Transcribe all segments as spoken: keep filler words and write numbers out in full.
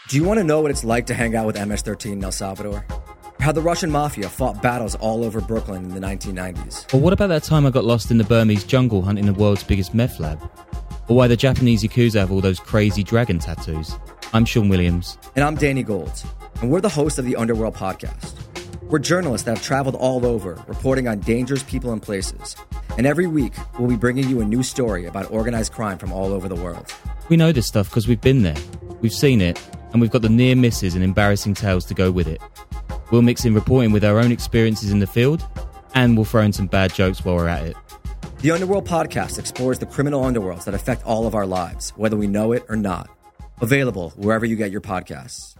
Do you want to know what it's like to hang out with M S thirteen in El Salvador? How the Russian mafia fought battles all over Brooklyn in the nineteen nineties? Or what about that time I got lost in the Burmese jungle hunting the world's biggest meth lab? Or why the Japanese Yakuza have all those crazy dragon tattoos? I'm Sean Williams. And I'm Danny Gold. And we're the hosts of the Underworld Podcast. We're journalists that have traveled all over, reporting on dangerous people and places. And every week, we'll be bringing you a new story about organized crime from all over the world. We know this stuff because we've been there. We've seen it. And we've got the near misses and embarrassing tales to go with it. We'll mix in reporting with our own experiences in the field, and we'll throw in some bad jokes while we're at it. The Underworld Podcast explores the criminal underworlds that affect all of our lives, whether we know it or not. Available wherever you get your podcasts.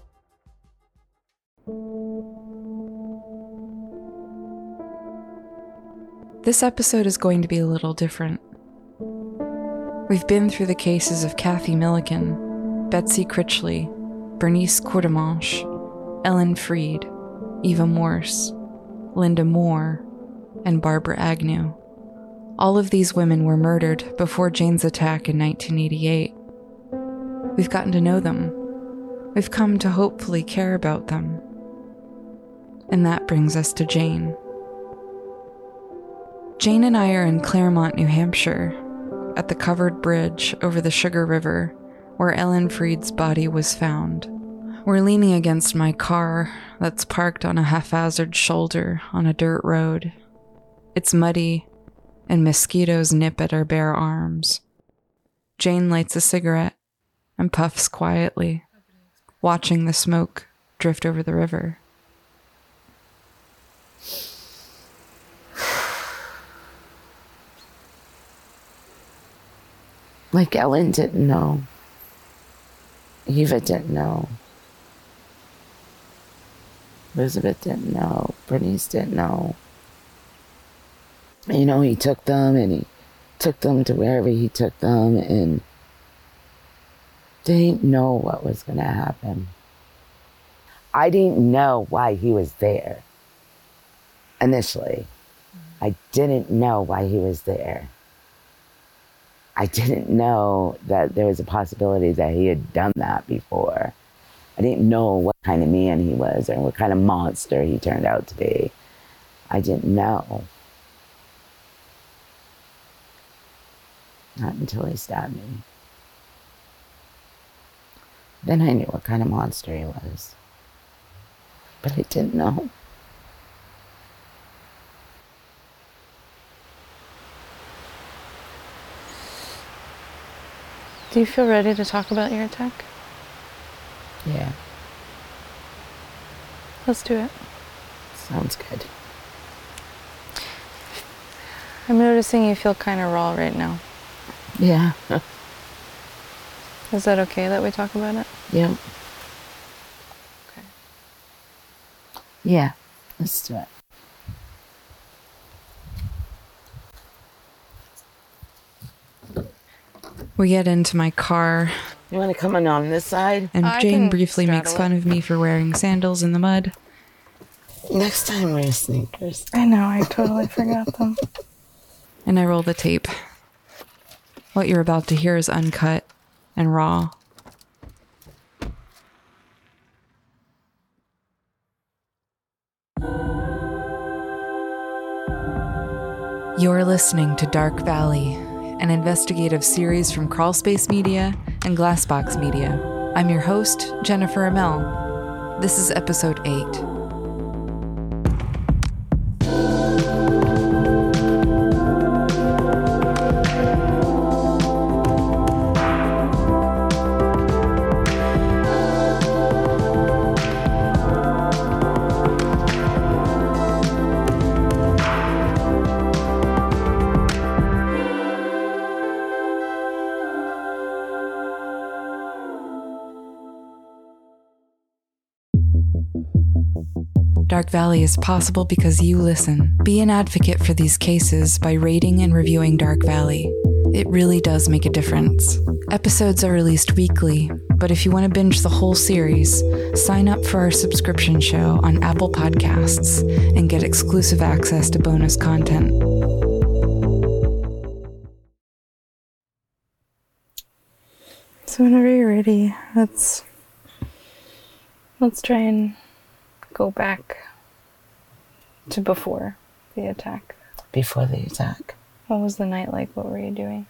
This episode is going to be a little different. We've been through the cases of Kathy Milliken, Betsy Critchley, Bernice Courtemanche, Ellen Freed, Eva Morse, Linda Moore, and Barbara Agnew. All of these women were murdered before Jane's attack in nineteen eighty-eight. We've gotten to know them. We've come to hopefully care about them. And that brings us to Jane. Jane and I are in Claremont, New Hampshire, at the covered bridge over the Sugar River, where Ellen Freed's body was found. We're leaning against my car that's parked on a haphazard shoulder on a dirt road. It's muddy, and mosquitoes nip at our bare arms. Jane lights a cigarette and puffs quietly, watching the smoke drift over the river. Like Ellen didn't know. Eva didn't know. Elizabeth didn't know. Bernice didn't know. You know, he took them and he took them to wherever he took them, and they didn't know what was going to happen. I didn't know why he was there. Initially, I didn't know why he was there. I didn't know that there was a possibility that he had done that before. I didn't know what kind of man he was or what kind of monster he turned out to be. I didn't know. Not until he stabbed me. Then I knew what kind of monster he was. But I didn't know. Do you feel ready to talk about your attack? Yeah. Let's do it. Sounds good. I'm noticing you feel kind of raw right now. Yeah. Is that okay that we talk about it? Yeah. Okay. Yeah. Let's do it. We get into my car. You want to come in on this side? And I Jane can briefly makes straddle fun it. of me for wearing sandals in the mud. Next time wear sneakers. I know, I totally forgot them. And I roll the tape. What you're about to hear is uncut and raw. You're listening to Dark Valley, an investigative series from Crawlspace Media and Glassbox Media. I'm your host, Jennifer Amell. This is episode eight. Dark Valley is possible because you listen. Be an advocate for these cases by rating and reviewing Dark Valley. It really does make a difference. Episodes are released weekly, but if you want to binge the whole series, sign up for our subscription show on Apple Podcasts and get exclusive access to bonus content. So whenever you're ready, let's Let's try and go back to before the attack. Before the attack? What was the night like? What were you doing?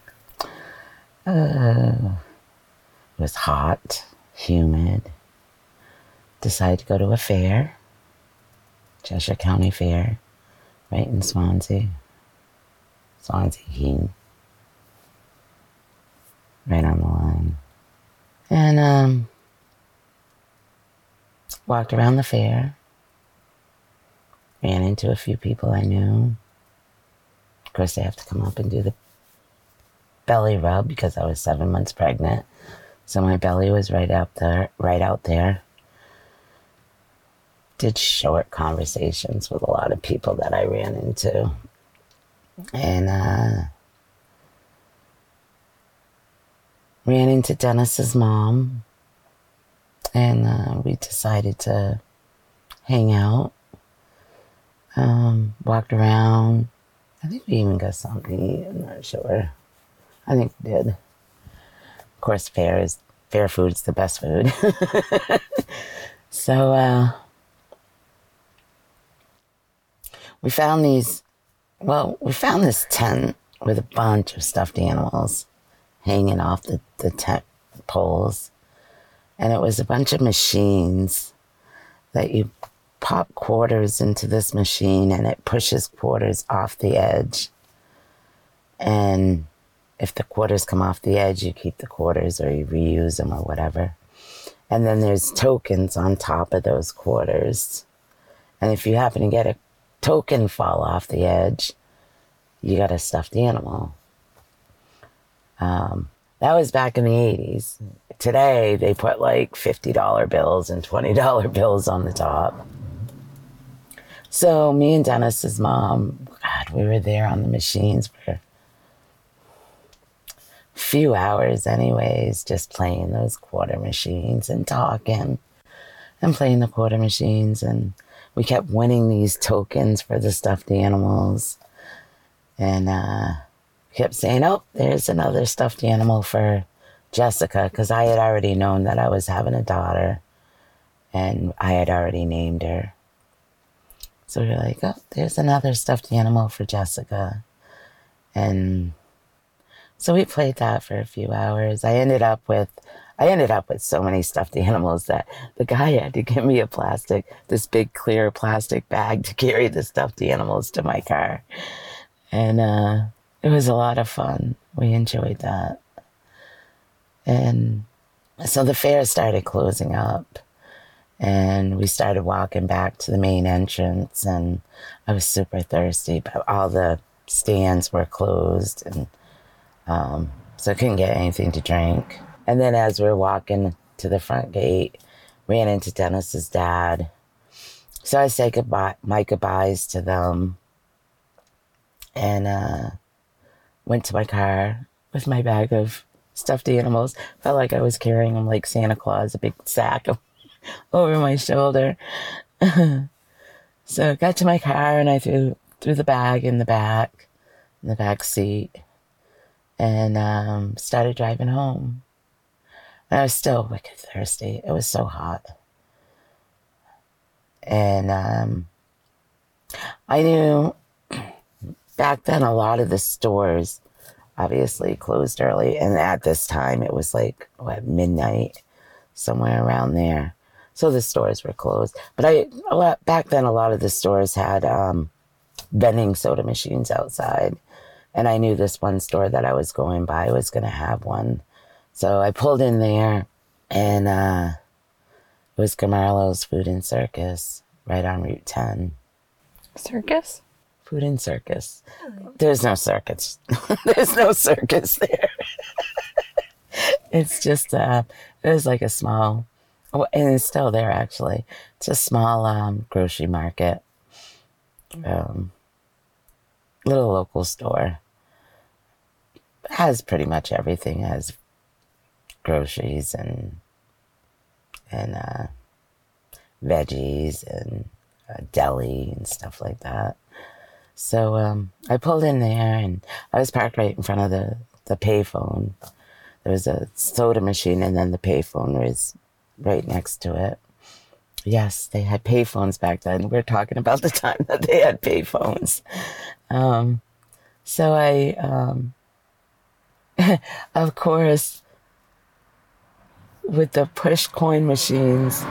Uh, it was hot, humid. Decided to go to a fair, Cheshire County Fair, right in Swansea. Swansea Keene. Right on the line. And um, walked around the fair. Ran into a few people I knew. Of course, they have to come up and do the belly rub because I was seven months pregnant. So my belly was right out there, right out there. Did short conversations with a lot of people that I ran into. And uh, ran into Dennis's mom. And uh, we decided to hang out. Um, walked around. I think we even got something to eat. I'm not sure. I think we did. Of course, fair is fair food's the best food. So uh, we found these. Well, we found this tent with a bunch of stuffed animals hanging off the, the tent poles, and it was a bunch of machines that you pop quarters into this machine and it pushes quarters off the edge. And if the quarters come off the edge, you keep the quarters or you reuse them or whatever. And then there's tokens on top of those quarters. And if you happen to get a token fall off the edge, you got a stuffed animal. Um, that was back in the eighties. Today, they put like fifty dollar bills and twenty dollar bills on the top. So me and Dennis's mom, God, we were there on the machines for a few hours anyways, just playing those quarter machines and talking and playing the quarter machines. And we kept winning these tokens for the stuffed animals. And uh, kept saying, oh, there's another stuffed animal for Jessica, because I had already known that I was having a daughter and I had already named her. So we were like, oh, there's another stuffed animal for Jessica. And so we played that for a few hours. I ended up with, I ended up with so many stuffed animals that the guy had to give me a plastic, this big clear plastic bag to carry the stuffed animals to my car. And uh, it was a lot of fun. We enjoyed that. And so the fair started closing up. And we started walking back to the main entrance, and I was super thirsty, but all the stands were closed, and um, so I couldn't get anything to drink. And then as we were walking to the front gate, ran into Dennis's dad. So I said goodbye, my goodbyes to them, and uh, went to my car with my bag of stuffed animals. Felt like I was carrying them like Santa Claus, a big sack of over my shoulder. So I got to my car and I threw, threw the bag in the back, in the back seat, and um, started driving home. And I was still wicked thirsty. It was so hot. And um, I knew back then a lot of the stores obviously closed early. And at this time it was like, what, midnight, somewhere around there. So the stores were closed. But I a lot, back then, a lot of the stores had um, vending soda machines outside. And I knew this one store that I was going by was going to have one. So I pulled in there, and uh, it was Gamarlo's Food and Circus right on Route ten. Circus? Food and Circus. There's no circus. There's no circus there. It's just, uh, it was like a small... And it's still there, actually. It's a small um, grocery market. Um, little local store. It has pretty much everything. It has groceries and and uh, veggies and uh, deli and stuff like that. So um, I pulled in there, and I was parked right in front of the, the payphone. There was a soda machine, and then the payphone was right next to it. Yes, they had payphones back then. We're talking about the time that they had payphones. Um, so I, um, of course, with the push coin machines,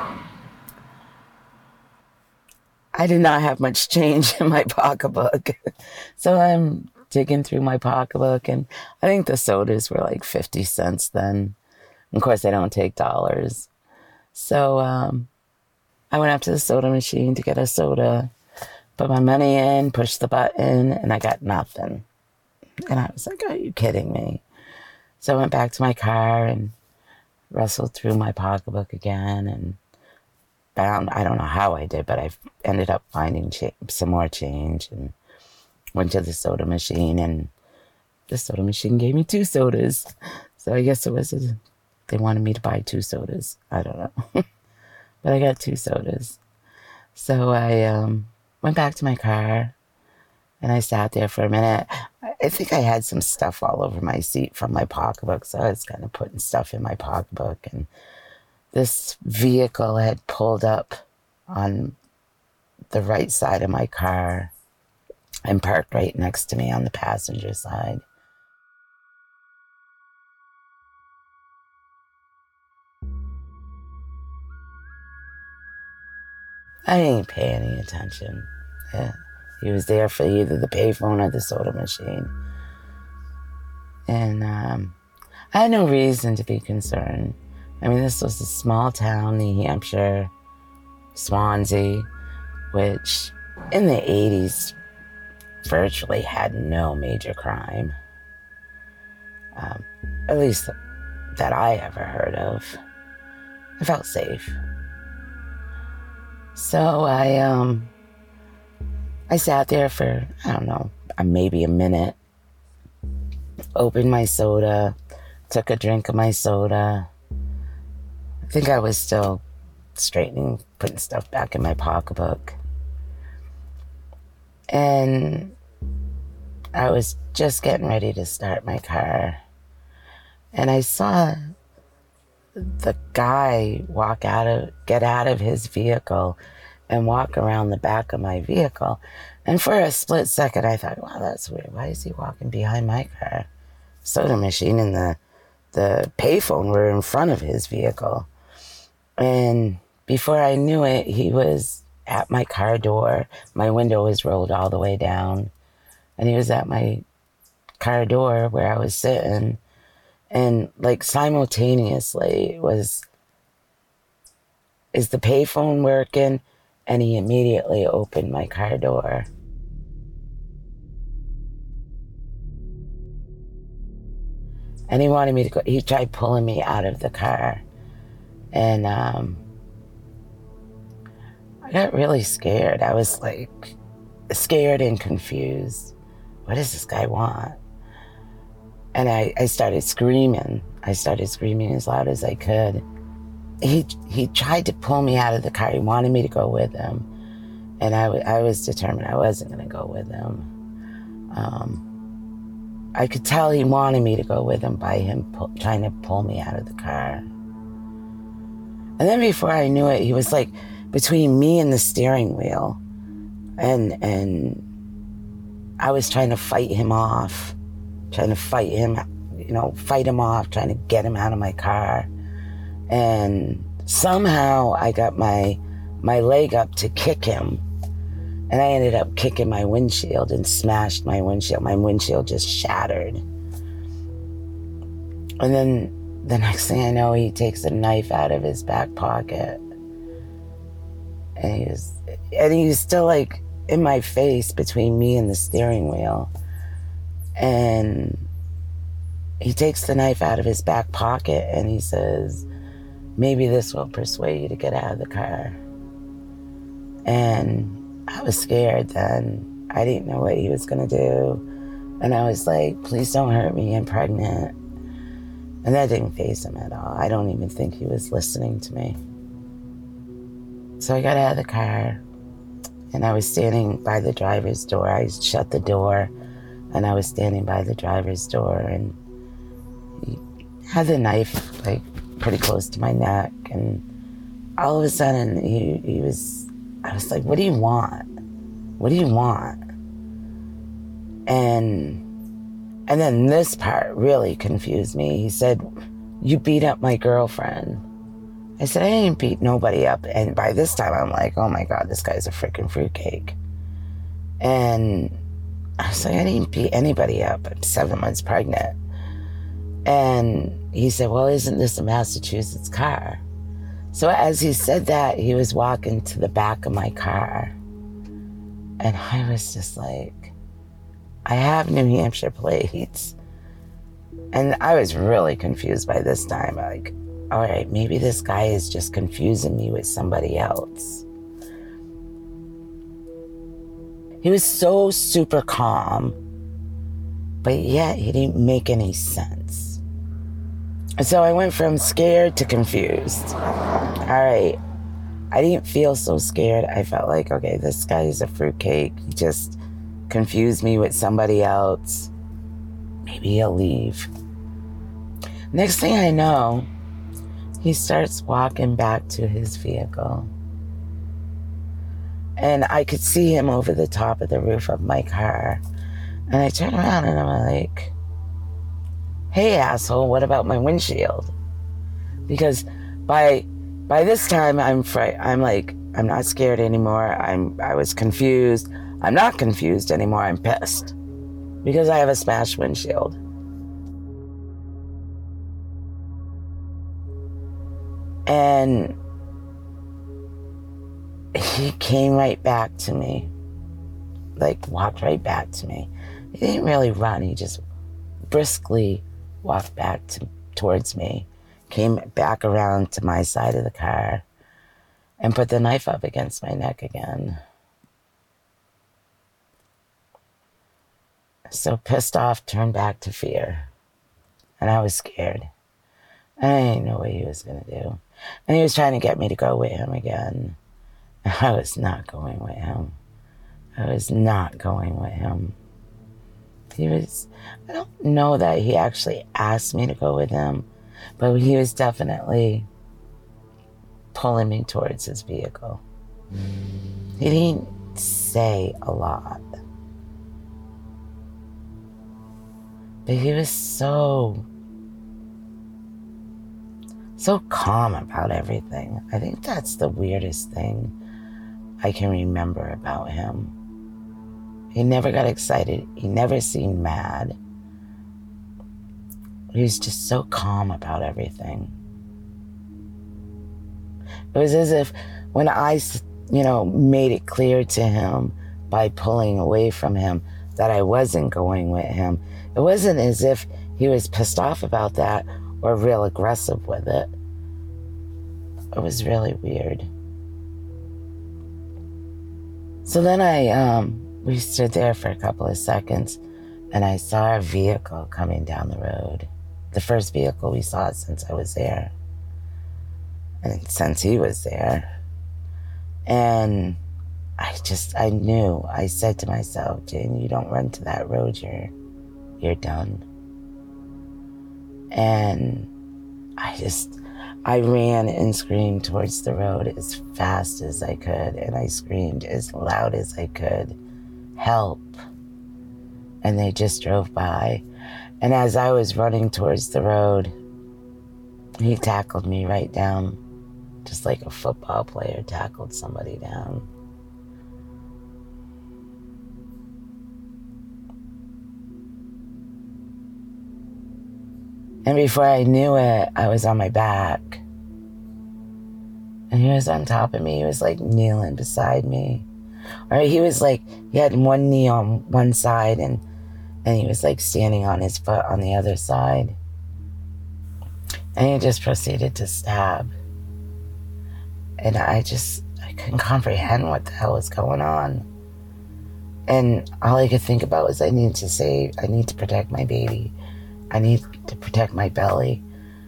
I did not have much change in my pocketbook. So I'm digging through my pocketbook, and I think the sodas were like fifty cents then. Of course, they don't take dollars. So um, I went up to the soda machine to get a soda, put my money in, pushed the button, and I got nothing. And I was like, are you kidding me? So I went back to my car and rustled through my pocketbook again and found, I don't know how I did, but I ended up finding cha- some more change and went to the soda machine, and the soda machine gave me two sodas. So I guess it was, a, they wanted me to buy two sodas. I don't know. But I got two sodas. So I um, went back to my car and I sat there for a minute. I think I had some stuff all over my seat from my pocketbook. So I was kind of putting stuff in my pocketbook, and this vehicle had pulled up on the right side of my car and parked right next to me on the passenger side. I didn't pay any attention. Yeah. He was there for either the payphone or the soda machine. And um, I had no reason to be concerned. I mean, this was a small town, New Hampshire, Swansea, which in the eighties virtually had no major crime. Um, at least that I ever heard of. I felt safe. So I um I sat there for, I don't know, maybe a minute, opened my soda, took a drink of my soda. I think I was still straightening, putting stuff back in my pocketbook. And I was just getting ready to start my car. And I saw the guy walk out of, get out of his vehicle and walk around the back of my vehicle. And for a split second, I thought, wow, that's weird. Why is he walking behind my car? Soda machine and the, the payphone were in front of his vehicle. And before I knew it, he was at my car door. My window was rolled all the way down. And he was at my car door where I was sitting. And like simultaneously was, is the payphone working? And he immediately opened my car door. And he wanted me to go, he tried pulling me out of the car. And um, I got really scared. I was like scared and confused. What does this guy want? And I, I started screaming. I started screaming as loud as I could. He he tried to pull me out of the car. He wanted me to go with him. And I, w- I was determined I wasn't going to go with him. Um, I could tell he wanted me to go with him by him pu- trying to pull me out of the car. And then before I knew it, he was like between me and the steering wheel. And, and I was trying to fight him off. Trying to fight him, you know, fight him off, trying to get him out of my car. And somehow I got my my leg up to kick him. And I ended up kicking my windshield and smashed my windshield. My windshield just shattered. And then the next thing I know, he takes a knife out of his back pocket. And he was, and he was still like in my face between me and the steering wheel. And he takes the knife out of his back pocket and he says, maybe this will persuade you to get out of the car. And I was scared then. I didn't know what he was going to do. And I was like, please don't hurt me, I'm pregnant. And that didn't faze him at all. I don't even think he was listening to me. So I got out of the car and I was standing by the driver's door. I shut the door. And I was standing by the driver's door, and he had the knife like pretty close to my neck, and all of a sudden, he, he was, I was like, what do you want? What do you want? And, and then this part really confused me. He said, you beat up my girlfriend. I said, I didn't beat nobody up. And by this time, I'm like, oh my God, this guy's a freaking fruitcake. And I was like, I didn't beat anybody up. I'm seven months pregnant. And he said, well, isn't this a Massachusetts car? So as he said that, he was walking to the back of my car. And I was just like, I have New Hampshire plates. And I was really confused by this time. Like, all right, maybe this guy is just confusing me with somebody else. He was so super calm, but yet he didn't make any sense. So I went from scared to confused. All right, I didn't feel so scared. I felt like, okay, this guy is a fruitcake. He just confused me with somebody else. Maybe he'll leave. Next thing I know, he starts walking back to his vehicle. And I could see him over the top of the roof of my car. And I turn around and I'm like, hey, asshole, what about my windshield? Because by by this time, I'm fri- I'm like, I'm not scared anymore. I'm I was confused. I'm not confused anymore. I'm pissed because I have a smashed windshield. And he came right back to me, like walked right back to me. He didn't really run. He just briskly walked back to, towards me, came back around to my side of the car, and put the knife up against my neck again. So pissed off, turned back to fear. And I was scared. I didn't know what he was going to do. And he was trying to get me to go with him again. And I was not going with him. I was not going with him. He was, I don't know that he actually asked me to go with him, but he was definitely pulling me towards his vehicle. He didn't say a lot. But he was so, so calm about everything. I think that's the weirdest thing I can remember about him. He never got excited. He never seemed mad. He was just so calm about everything. It was as if when I, you know, made it clear to him by pulling away from him that I wasn't going with him, it wasn't as if he was pissed off about that or real aggressive with it. It was really weird. So then I, um, we stood there for a couple of seconds and I saw a vehicle coming down the road. The first vehicle we saw since I was there. And since he was there. And I just, I knew, I said to myself, Jane, you don't run to that road, you're, you're done. And I just, I ran and screamed towards the road as fast as I could. And I screamed as loud as I could, help. And they just drove by. And as I was running towards the road, he tackled me right down, just like a football player tackled somebody down. And before I knew it, I was on my back. And he was on top of me. He was like kneeling beside me. Or he was like, he had one knee on one side and, and he was like standing on his foot on the other side. And he just proceeded to stab. And I just, I couldn't comprehend what the hell was going on. And all I could think about was I need to save, I need to protect my baby. I need to protect my belly.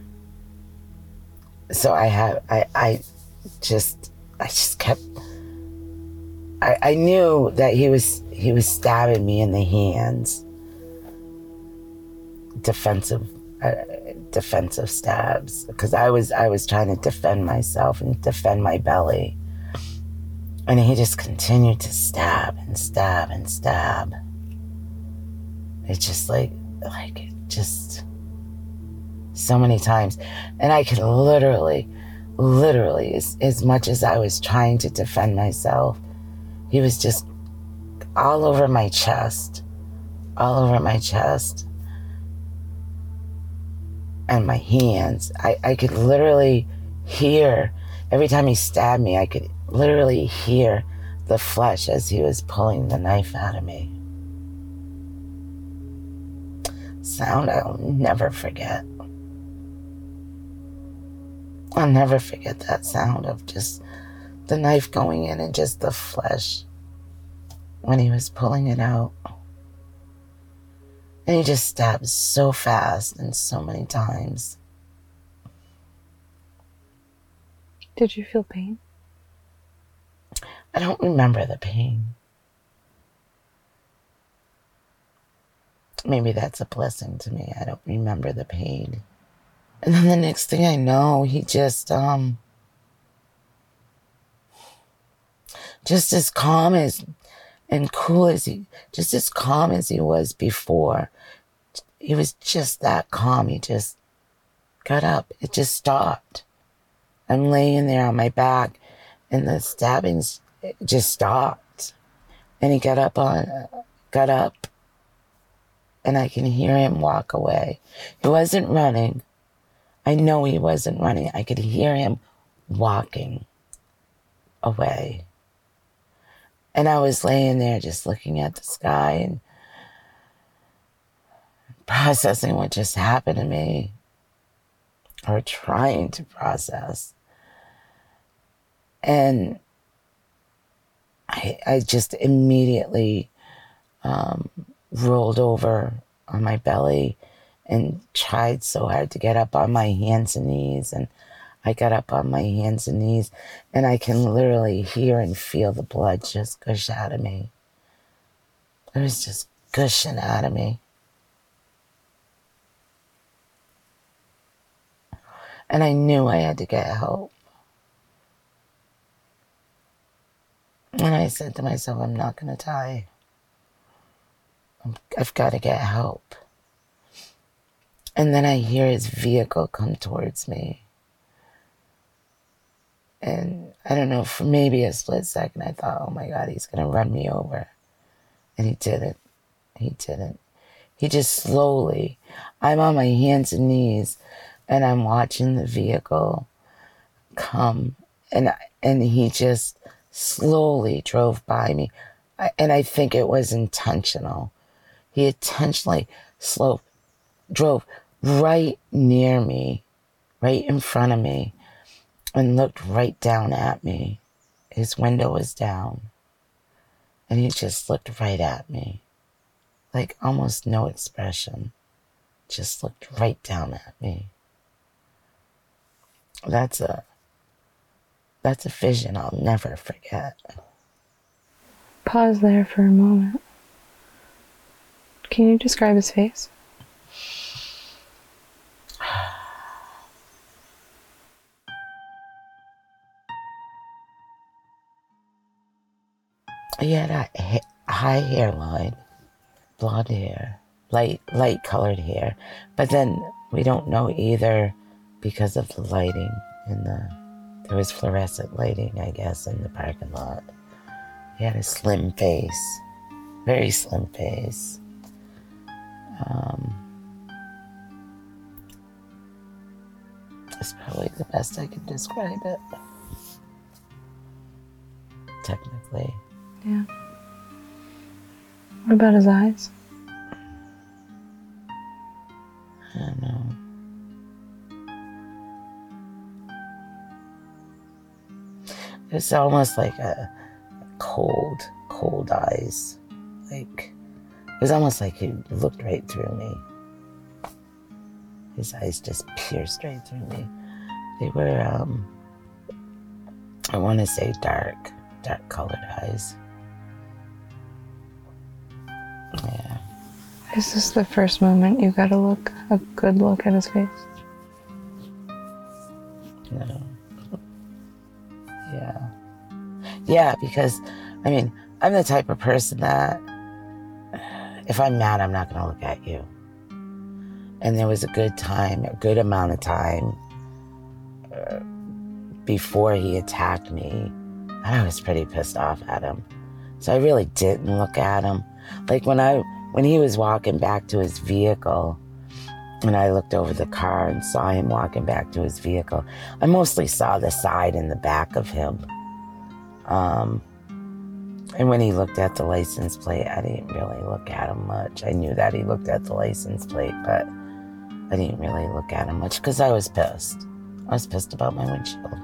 So I have, I, I just, I just kept, I, I knew that he was, he was stabbing me in the hands. Defensive, uh, defensive stabs because I was I was trying to defend myself and defend my belly. And he just continued to stab and stab and stab. It's just like, like, just so many times. And I could literally, literally, as, as much as I was trying to defend myself, he was just all over my chest, all over my chest. And my hands, I, I could literally hear, every time he stabbed me, I could literally hear the flesh as he was pulling the knife out of me. Sound I'll never forget. I'll never forget that sound of just the knife going in and just the flesh when he was pulling it out. And he just stabbed so fast and so many times. Did you feel pain? I don't remember the pain. Maybe that's a blessing to me. I don't remember the pain. And then the next thing I know, he just, um, just as calm as and cool as he, just as calm as he was before. He was just that calm. He just got up. It just stopped. I'm laying there on my back and the stabbings just stopped. And he got up on, got up and I can hear him walk away. He wasn't running. I know he wasn't running. I could hear him walking away. And I was laying there just looking at the sky and processing what just happened to me, or trying to process. And I, I just immediately um, rolled over on my belly and tried so hard to get up on my hands and knees. And I got up on my hands and knees, and I can literally hear and feel the blood just gush out of me. It was just gushing out of me. And I knew I had to get help. And I said to myself, I'm not going to die. I'm, I've got to get help. And then I hear his vehicle come towards me. And I don't know, for maybe a split second, I thought, oh my God, he's going to run me over. And he didn't. He didn't. He just slowly, I'm on my hands and knees, and I'm watching the vehicle come. And, and he just slowly drove by me. I, and I think it was intentional. He intentionally slow, drove right near me, right in front of me, and looked right down at me. His window was down. And he just looked right at me. Like almost no expression. Just looked right down at me. That's a, that's a vision I'll never forget. Pause there for a moment. Can you describe his face? He had a high hairline, blonde hair, light, light colored hair. But then we don't know either because of the lighting in the, there was fluorescent lighting, I guess, in the parking lot. He had a slim face, very slim face. Um, that's probably the best I can describe it. Technically. Yeah. What about his eyes? I don't know. It's almost like a cold, cold eyes. Like, it was almost like he looked right through me. His eyes just pierced right through me. They were, um, I want to say dark, dark colored eyes. Yeah. Is this the first moment you got a look, a good look at his face? Yeah. Yeah, because, I mean, I'm the type of person that if I'm mad, I'm not going to look at you. And there was a good time, a good amount of time uh, before he attacked me, and I was pretty pissed off at him. So I really didn't look at him. Like when I, when he was walking back to his vehicle, and I looked over the car and saw him walking back to his vehicle, I mostly saw the side and the back of him. Um, and when he looked at the license plate, I didn't really look at him much. I knew that he looked at the license plate, but I didn't really look at him much because I was pissed. I was pissed about my windshield.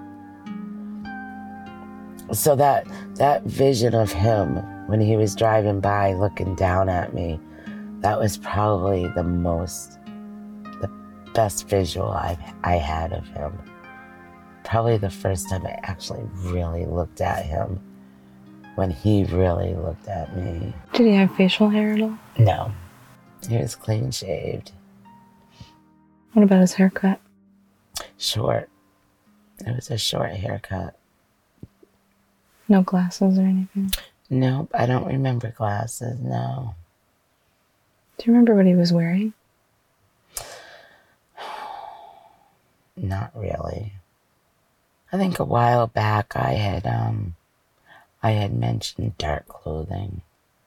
So that that vision of him when he was driving by looking down at me, that was probably the most, the best visual I I had of him. Probably the first time I actually really looked at him, when he really looked at me. Did he have facial hair at all? No, he was clean shaved. What about his haircut? Short. It was a short haircut. No glasses or anything? Nope, I don't remember glasses, no. Do you remember what he was wearing? Not really. I think a while back I had um I had mentioned dark clothing.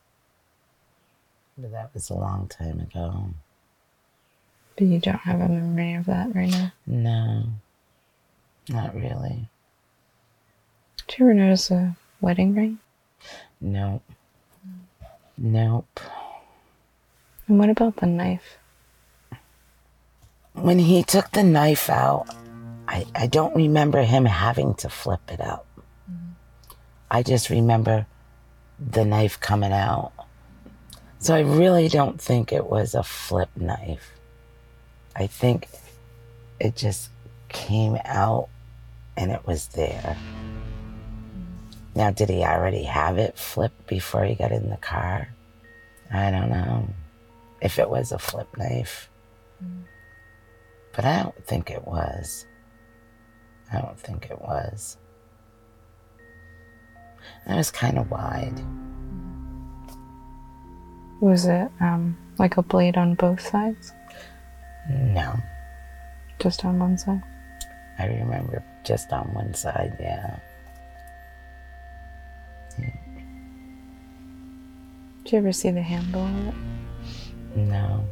But that was a long time ago. But you don't have a memory of that right now? No. Not really. Did you ever notice a wedding ring? Nope. Nope. And what about the knife? When he took the knife out, I, I don't remember him having to flip it out. Mm-hmm. I just remember the knife coming out. So I really don't think it was a flip knife. I think it just came out and it was there. Now, did he already have it flipped before he got in the car? I don't know if it was a flip knife. Mm. But I don't think it was. I don't think it was. It was kind of wide. Was it um, like a blade on both sides? No. Just on one side? I remember just on one side, yeah. yeah. Did you ever see the handle of it? No.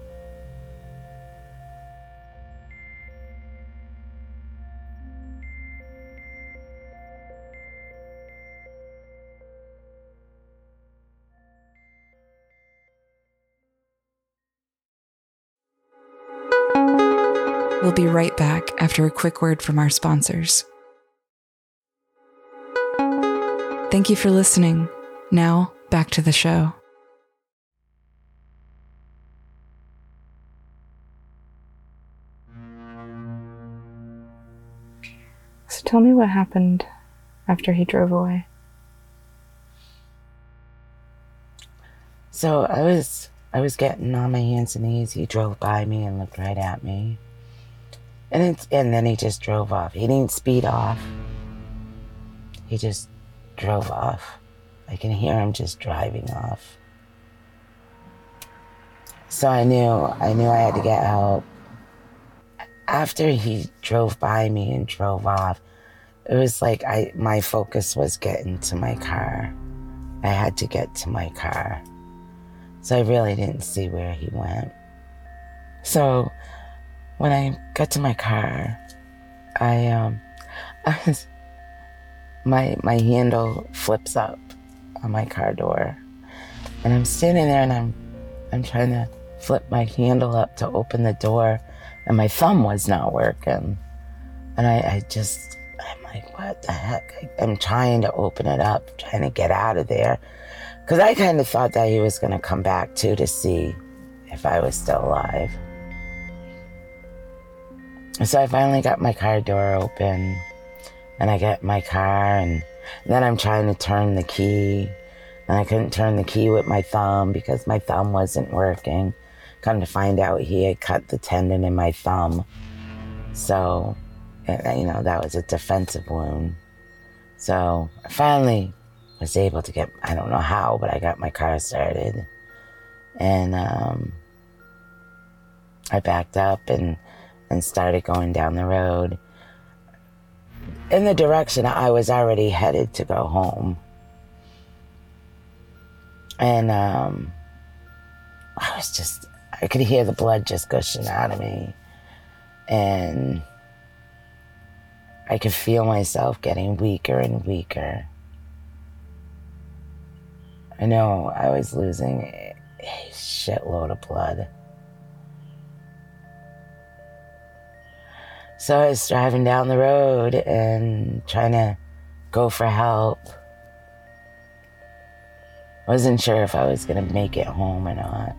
We'll be right back after a quick word from our sponsors. Thank you for listening. Now, back to the show. So tell me what happened after he drove away. So I was I was getting on my hands and knees. He drove by me and looked right at me. And it's, and then he just drove off. He didn't speed off. He just drove off. I can hear him just driving off. So I knew, I knew I had to get help. After he drove by me and drove off, it was like I, my focus was getting to my car. I had to get to my car. So I really didn't see where he went. So when I got to my car, I, um, I was, my, my handle flips up on my car door. And I'm standing there and I'm, I'm trying to flip my handle up to open the door and my thumb was not working. And I, I just, I'm like, what the heck? I, I'm trying to open it up, trying to get out of there. Because I kind of thought that he was going to come back too to see if I was still alive. So I finally got my car door open and I get my car and then I'm trying to turn the key and I couldn't turn the key with my thumb because my thumb wasn't working. Come to find out he had cut the tendon in my thumb. So, you know, that was a defensive wound. So I finally was able to get, I don't know how, but I got my car started. And um, I backed up and, and started going down the road in the direction I was already headed to go home. And um, I was just, I could hear the blood just gushing out of me. And I could feel myself getting weaker and weaker. I know I was losing a shitload of blood. So I was driving down the road and trying to go for help. Wasn't sure if I was gonna make it home or not.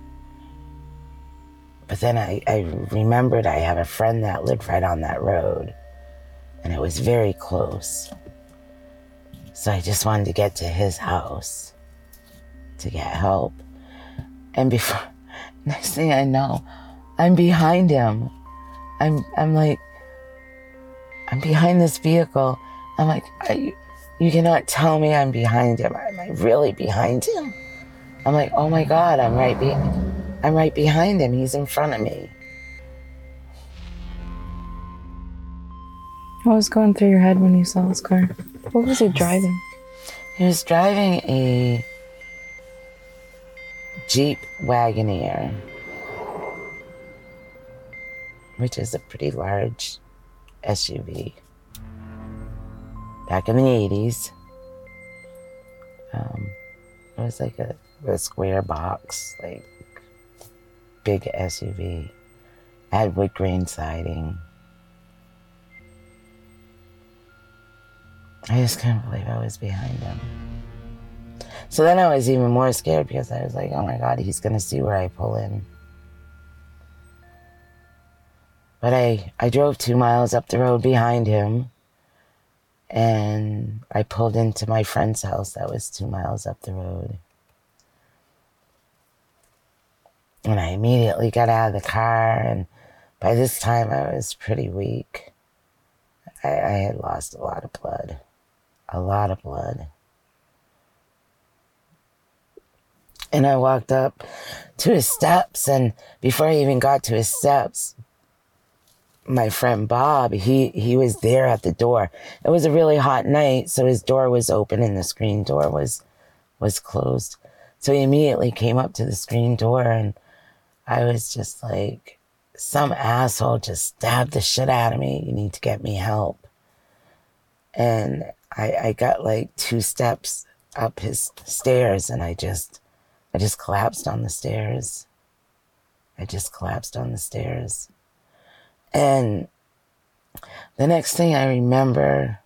But then I, I remembered I have a friend that lived right on that road, and it was very close. So I just wanted to get to his house to get help. And before, next thing I know, I'm behind him. I'm I'm like, I'm behind this vehicle. I'm like, are you, you cannot tell me I'm behind him. Am I really behind him? I'm like, oh my God, I'm right be, I'm right behind him. He's in front of me. What was going through your head when you saw his car? What was he driving? He was driving a Jeep Wagoneer, which is a pretty large S U V. Back in the eighties, um, it was like a, a square box, like big S U V. I had wood grain siding. I just couldn't believe I was behind him. So then I was even more scared because I was like, oh my God, he's gonna see where I pull in. But I, I drove two miles up the road behind him, and I pulled into my friend's house that was two miles up the road. And I immediately got out of the car, and by this time I was pretty weak. I, I had lost a lot of blood. A lot of blood. And I walked up to his steps, and before I even got to his steps, my friend Bob, he, he was there at the door. It was a really hot night, so his door was open and the screen door was was closed. So he immediately came up to the screen door, and I was just like, some asshole just stabbed the shit out of me. You need to get me help. And I, I got like two steps up his stairs, and I just, I just collapsed on the stairs. I just collapsed on the stairs. And the next thing I remember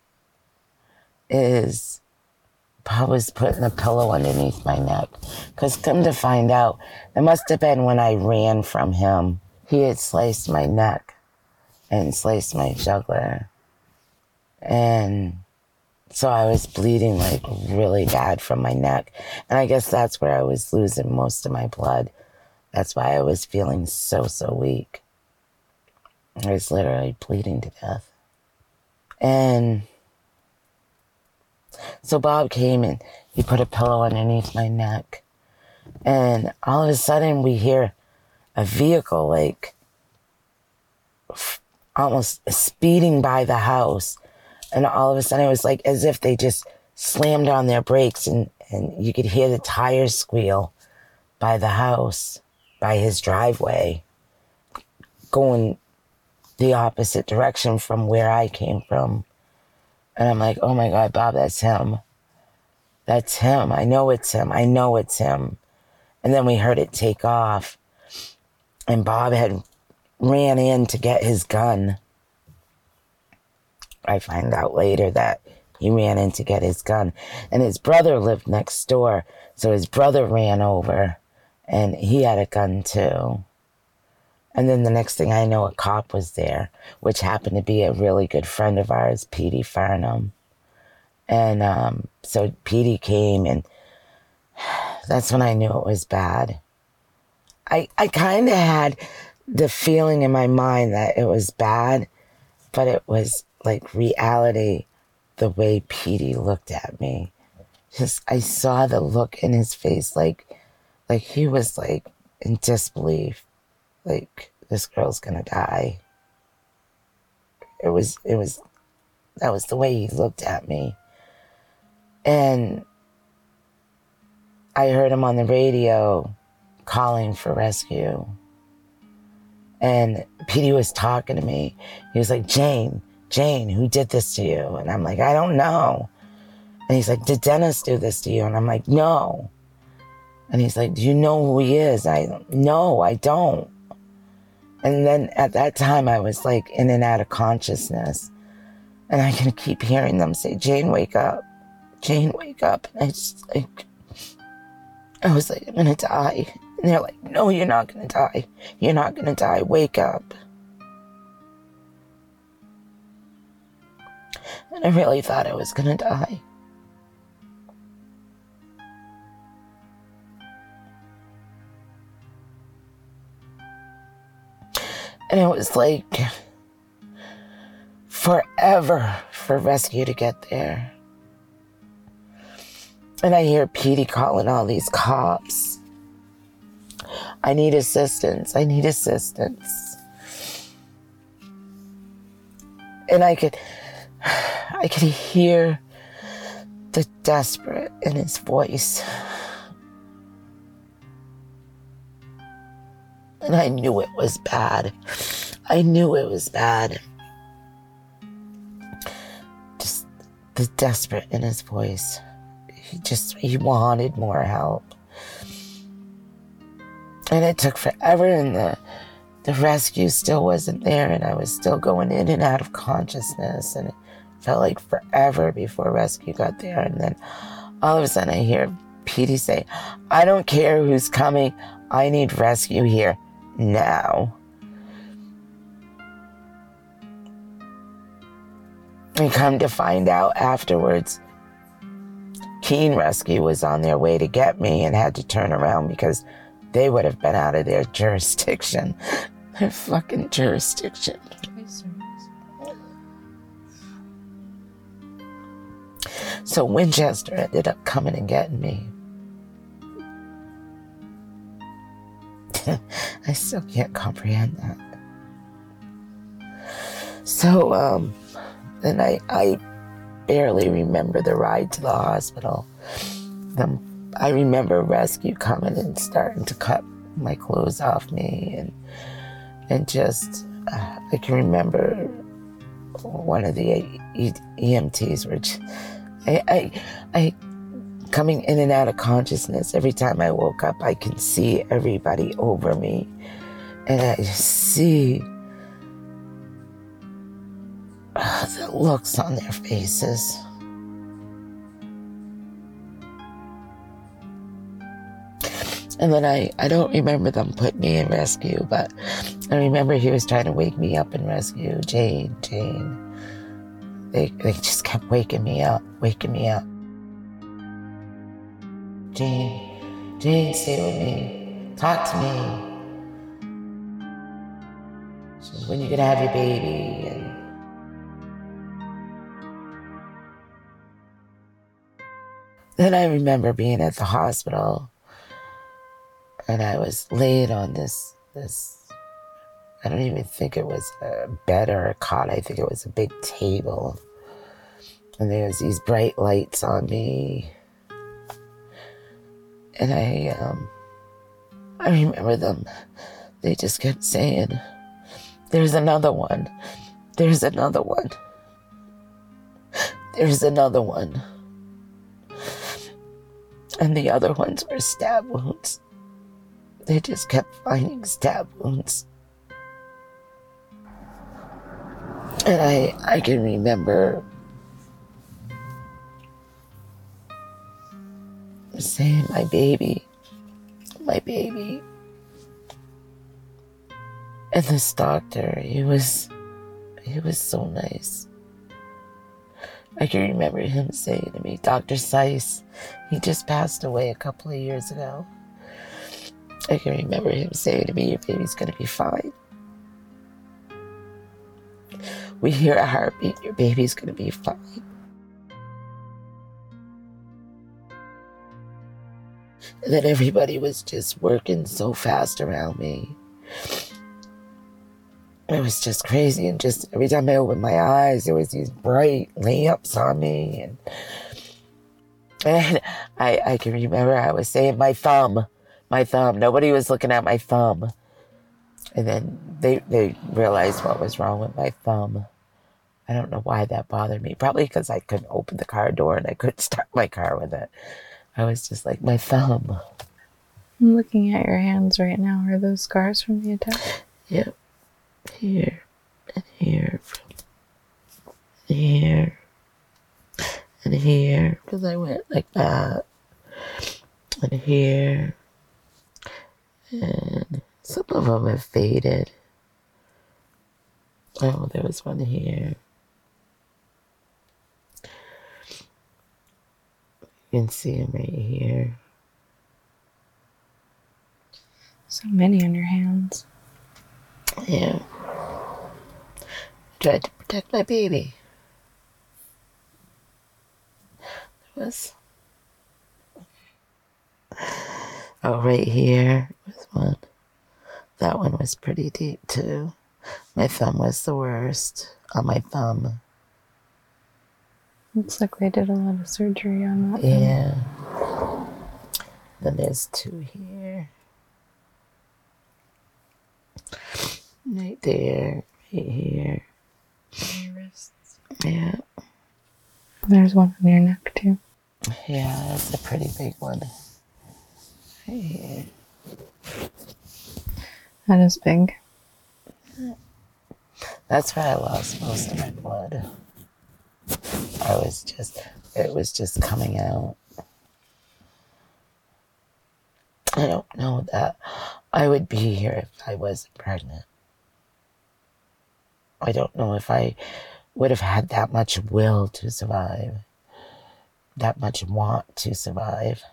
is Bob was putting a pillow underneath my neck. Because come to find out, it must have been when I ran from him. He had sliced my neck and sliced my jugular. And so I was bleeding like really bad from my neck. And I guess that's where I was losing most of my blood. That's why I was feeling so, so weak. I was literally bleeding to death. And so Bob came and he put a pillow underneath my neck. And all of a sudden we hear a vehicle like almost speeding by the house. And all of a sudden it was like as if they just slammed on their brakes, and, and you could hear the tires squeal by the house, by his driveway, going the opposite direction from where I came from. And I'm like, oh my God, Bob, that's him. That's him. I know it's him. I know it's him. And then we heard it take off. And Bob had ran in to get his gun. I find out later that he ran in to get his gun. And his brother lived next door. So his brother ran over, and he had a gun too. And then the next thing I know, a cop was there, which happened to be a really good friend of ours, Petey Farnham. And um, so Petey came, and that's when I knew it was bad. I, I kind of had the feeling in my mind that it was bad, but it was like reality the way Petey looked at me. Just, I saw the look in his face, like, like he was like in disbelief, like this girl's gonna die. It was, it was, that was the way he looked at me. And I heard him on the radio calling for rescue. And Petey was talking to me. He was like, Jane, Jane, who did this to you? And I'm like, I don't know. And he's like, did Dennis do this to you? And I'm like, no. And he's like, do you know who he is? I, no, I don't. And then at that time, I was like in and out of consciousness. And I can keep hearing them say, Jane, wake up. Jane, wake up. And I just like, I was like, I'm gonna die. And they're like, no, you're not gonna die. You're not gonna die. Wake up. And I really thought I was gonna die. And it was like forever for rescue to get there. And I hear Petey calling all these cops. I need assistance. I need assistance. And I could, I could hear the desperate in his voice. And I knew it was bad. I knew it was bad. Just the desperate in his voice. He just, he wanted more help. And it took forever, and the, the rescue still wasn't there, and I was still going in and out of consciousness, and it felt like forever before rescue got there. And then all of a sudden I hear Petey say, I don't care who's coming, I need rescue here now. And come to find out afterwards, Keene Rescue was on their way to get me and had to turn around because they would have been out of their jurisdiction. Their fucking jurisdiction. So Winchester ended up coming and getting me. I still can't comprehend that. So, um, then I, I barely remember the ride to the hospital. Um, I remember rescue coming and starting to cut my clothes off me, and and just uh, I can remember one of the E M Ts were just, I, I I coming in and out of consciousness. Every time I woke up, I can see everybody over me, and I just see uh, the looks on their faces. And then I, I don't remember them putting me in rescue, but I remember he was trying to wake me up in rescue. Jane, Jane. They, they just kept waking me up, waking me up. Jane, Jane, stay with me. Talk to me. She says, when you gonna have your baby? And then I remember being at the hospital. And I was laid on this, this, I don't even think it was a bed or a cot. I think it was a big table. And there was these bright lights on me. And I, um, I remember them. They just kept saying, there's another one. There's another one. There's another one. And the other ones were stab wounds. They just kept finding stab wounds. And I, I can remember saying, my baby, my baby. And this doctor, he was, he was so nice. I can remember him saying to me, Doctor Seiss, he just passed away a couple of years ago. I can remember him saying to me, your baby's gonna be fine. We hear a heartbeat, your baby's gonna be fine. that everybody was just working so fast around me. It was just crazy, and just every time I opened my eyes, there was these bright lamps on me, and and I I can remember I was saying my thumb, my thumb. Nobody was looking at my thumb, and then they they realized what was wrong with my thumb. I don't know why that bothered me. Probably because I couldn't open the car door and I couldn't start my car with it. I was just like, my thumb. I'm looking at your hands right now. Are those scars from the attack? Yep. Here and here. And here. And here. Because I went like that. And here. And some of them have faded. Oh, there was one here. You can see him right here. So many on your hands. Yeah. Tried to protect my baby. There was... Oh, right here was one. That one was pretty deep, too. My thumb was the worst. On my thumb. Looks like they did a lot of surgery on that. Yeah. One. Then there's two here. Right there. Right here. On your wrists. Yeah. There's one on your neck, too. Yeah, that's a pretty big one. Right here. That is big. That's where I lost most of my blood. I was just, it was just coming out. I don't know that I would be here if I wasn't pregnant. I don't know if I would have had that much will to survive, that much want to survive.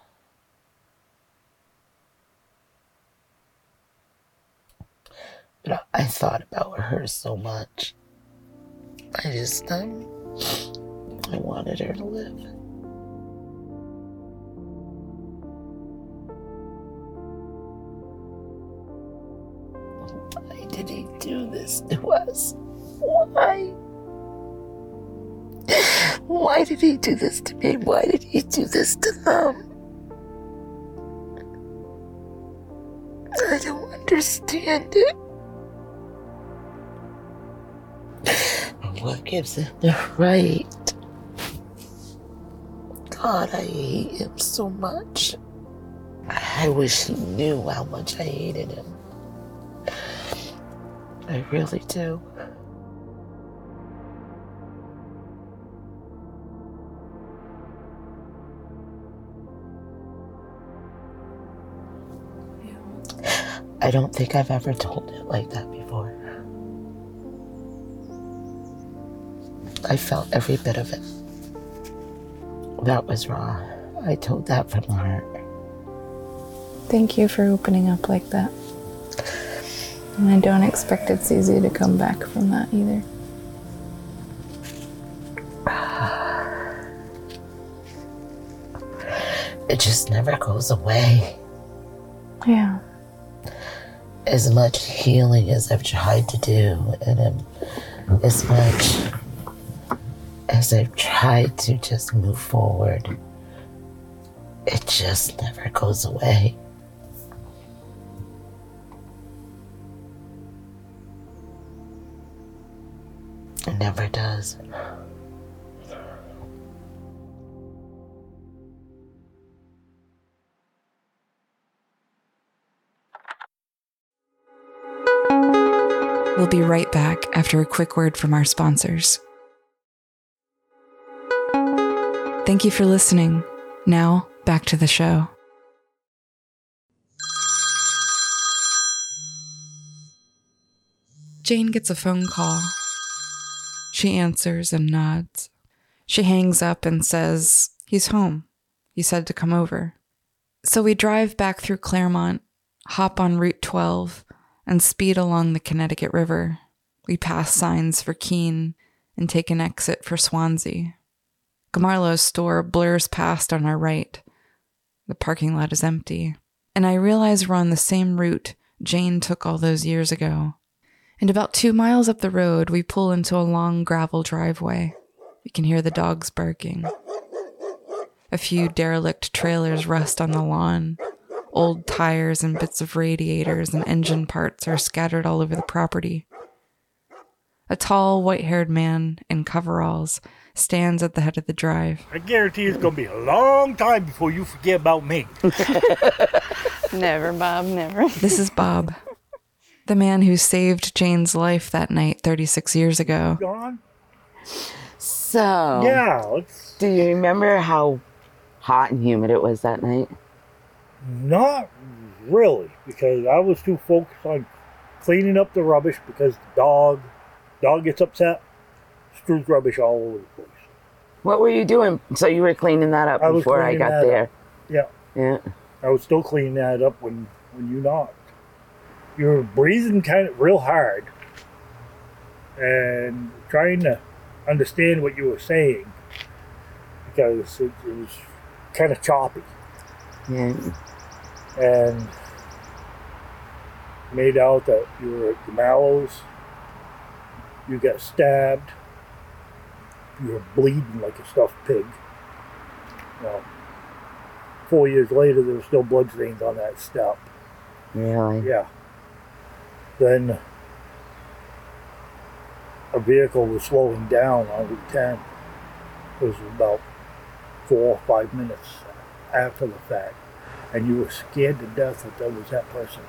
But I thought about her so much. I just, um, I wanted her to live. Why did he do this to us? Why? Why did he do this to me? Why did he do this to them? I don't understand it. What gives him the right? God, I hate him so much. I wish he knew how much I hated him. I really do. I don't think I've ever told it like that before. I felt every bit of it. That was raw. I told that from the heart. Thank you for opening up like that. And I don't expect it's easy to come back from that either. It just never goes away. Yeah. As much healing as I've tried to do, and um, as much as I've tried to just move forward, it just never goes away. It never does. We'll be right back after a quick word from our sponsors. Thank you for listening. Now, back to the show. Jane gets a phone call. She answers and nods. She hangs up and says, "He's home. He said to come over." So we drive back through Claremont, hop on Route twelve, and speed along the Connecticut River. We pass signs for Keene and take an exit for Swansea. Gamarlo's store blurs past on our right. The parking lot is empty, and I realize we're on the same route Jane took all those years ago. And about two miles up the road, we pull into a long gravel driveway. You can hear the dogs barking. A few derelict trailers rust on the lawn. Old tires and bits of radiators and engine parts are scattered all over the property. A tall, white-haired man in coveralls stands at the head of the drive. I guarantee it's going to be a long time before you forget about me. Never, Bob, never. This is Bob, the man who saved Jane's life that night thirty-six years ago. Gone? So, Yeah, let's... do you remember how hot and humid it was that night? Not really, because I was too focused on cleaning up the rubbish because the dog, dog gets upset, strews rubbish all over the place. What were you doing? So you were cleaning that up I was before I cleaning got that there. up. Yeah, Yeah. I was still cleaning that up when, when you knocked. You were breathing kind of real hard and trying to understand what you were saying because it, it was kind of choppy. Yeah. And made out that you were at the Mallows, you got stabbed, you were bleeding like a stuffed pig. Well, four years later, there were still bloodstains on that step. Really? Yeah. Then a vehicle was slowing down on Route ten. It was about four or five minutes after the fact. And you were scared to death that that was that person.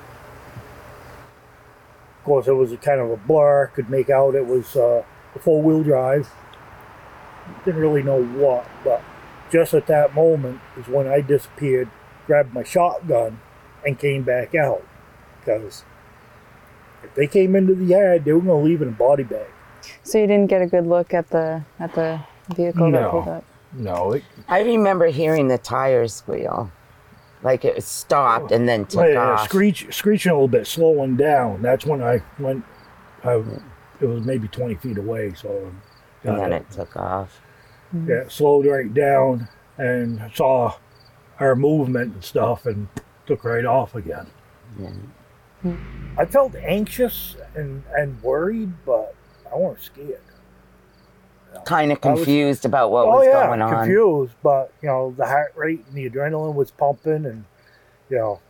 Of course, it was a kind of a blur. Could make out it was uh, a four-wheel drive. Didn't really know what, but just at that moment is when I disappeared, grabbed my shotgun, and came back out. Because if they came into the yard, they were going to leave in a body bag. So you didn't get a good look at the at the vehicle that No. pulled up? No, it, I remember hearing the tires squeal. Like it stopped and then took Well, yeah, off. screech, screeching a little bit, slowing down. That's when I went. I, it was maybe twenty feet away, so And then uh, it took off. yeah, it slowed right down and saw our movement and stuff, and took right off again. Yeah. I felt anxious and and worried, but I wasn't scared. Kind of I was- confused about what oh was yeah, going on. confused, but you know the heart rate and the adrenaline was pumping, and you know,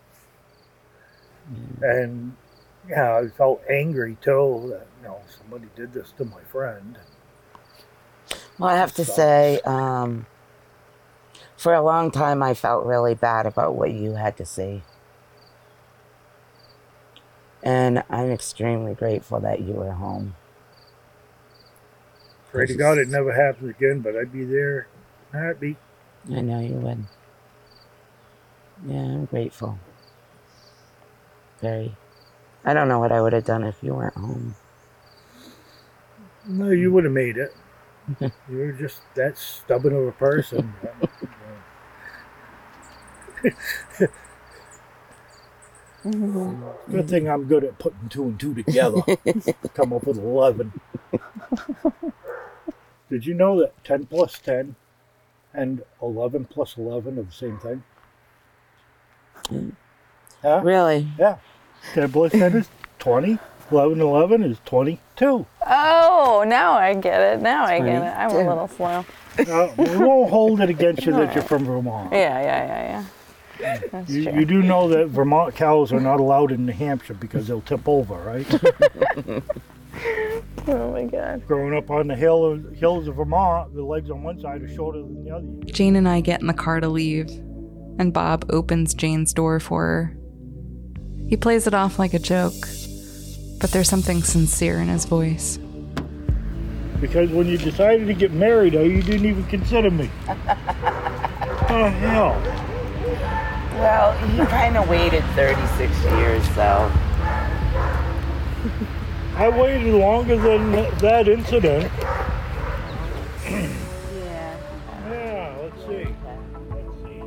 and yeah, I felt angry too that you know somebody did this to my friend. Well, I have to Sucks. say, um, for a long time, I felt really bad about what you had to see. And I'm extremely grateful that you were home. Pray to God it never happens again, but I'd be there in a heartbeat. I know you would. Yeah, I'm grateful. Very. I don't know what I would have done if you weren't home. No, you would have made it. You were just that stubborn of a person. Good thing I'm good at putting two and two together. Come up with eleven. Did you know that ten plus ten and eleven plus eleven are the same thing? Huh? Really? Yeah. ten plus ten is twenty. eleven eleven is twenty-two. Oh, now I get it. Now I get it. I'm a twenty-two. little slow. Uh, we won't hold it against you that you're from Vermont. Yeah, yeah, yeah, yeah. That's You, true. you do know that Vermont cows are not allowed in New Hampshire because they'll tip over, right? Oh my God. Growing up on the hill of, hills of Vermont, the legs on one side are shorter than the other. Jane and I get in the car to leave, and Bob opens Jane's door for her. He plays it off like a joke, but there's something sincere in his voice. Because when you decided to get married, oh, you didn't even consider me. Oh, hell. Well, you kind of waited thirty-six years, though. I waited longer than that incident. Yeah. Yeah, let's see. Let's see.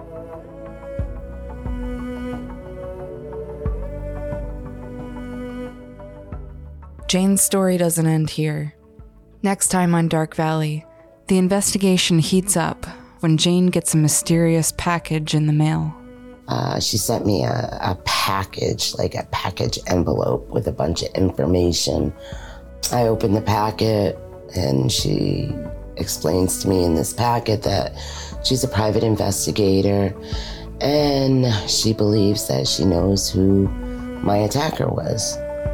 Jane's story doesn't end here. Next time on Dark Valley, the investigation heats up when Jane gets a mysterious package in the mail. Uh, she sent me a, a package, like a package envelope with a bunch of information. I opened the packet and she explains to me in this packet that she's a private investigator and she believes that she knows who my attacker was.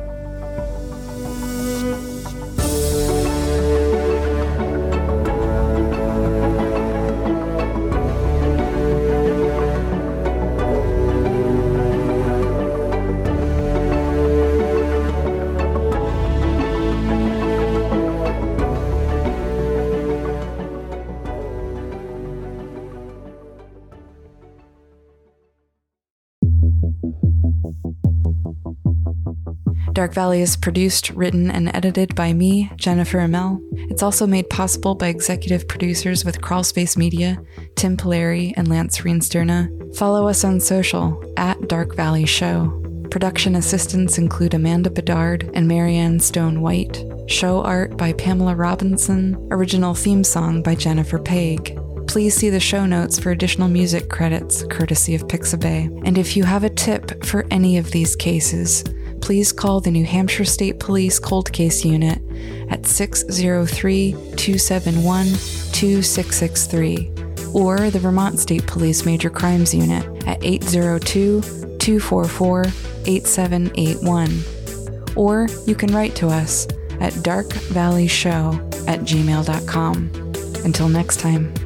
Dark Valley is produced, written, and edited by me, Jennifer Amell. It's also made possible by executive producers with Crawlspace Media, Tim Polari, and Lance Reensterna. Follow us on social, at Dark Valley Show. Production assistants include Amanda Bedard and Marianne Stone White. Show art by Pamela Robinson. Original theme song by Jennifer Paig. Please see the show notes for additional music credits, courtesy of Pixabay. And if you have a tip for any of these cases, please call the New Hampshire State Police Cold Case Unit at six oh three, two seven one, two six six three or the Vermont State Police Major Crimes Unit at eight oh two, two four four, eight seven eight one. Or you can write to us at dark valley show at gmail dot com. Until next time.